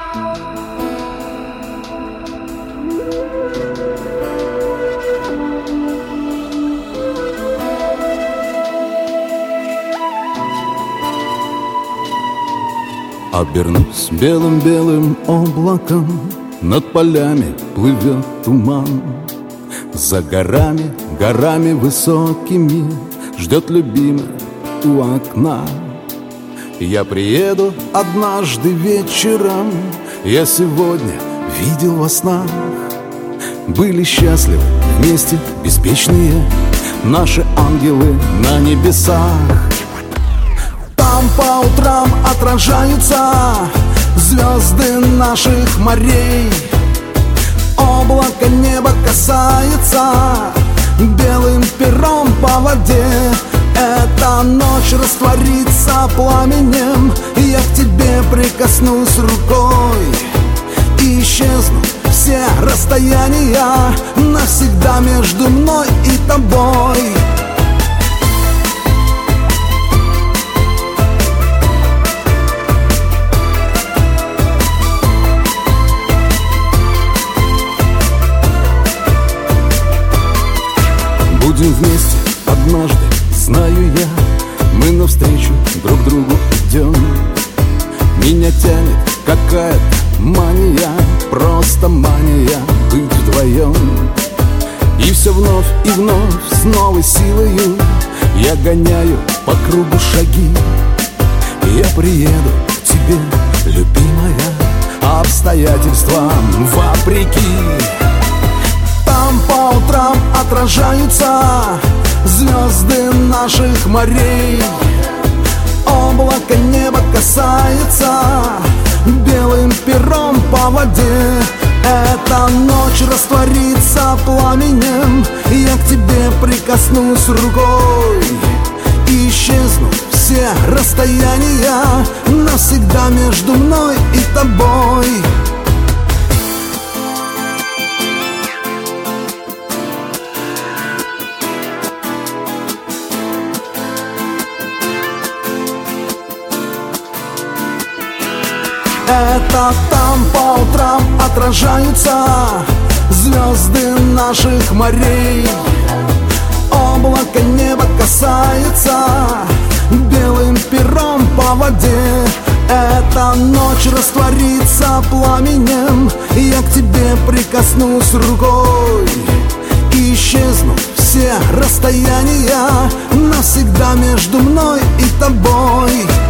Обернусь белым-белым облаком, над полями плывет туман. За горами, горами высокими ждет любимая у окна. Я приеду однажды вечером, я сегодня видел во снах. Были счастливы вместе беспечные наши ангелы на небесах. Там по утрам отражаются звезды наших морей. Облако неба касается белым пером по воде. Эта ночь растворится пламенем, и я к тебе прикоснусь рукой. И исчезнут все расстояния навсегда между мной и тобой. Будем вместе однажды, знаю я, мы навстречу друг другу идем. Меня тянет какая-то мания, просто мания быть вдвоем. И все вновь и вновь с новой силою я гоняю по кругу шаги. Я приеду к тебе, любимая, обстоятельствам вопреки. Там по утрам отражаются звезды наших морей. Облако неба касается белым пером по воде. Эта ночь растворится пламенем, и я к тебе прикоснусь рукой. И исчезнут все расстояния навсегда между мной и тобой. Это там по утрам отражаются звезды наших морей. Облако неба касается белым пером по воде. Эта ночь растворится пламенем, и я к тебе прикоснусь рукой. И исчезнут все расстояния навсегда между мной и тобой.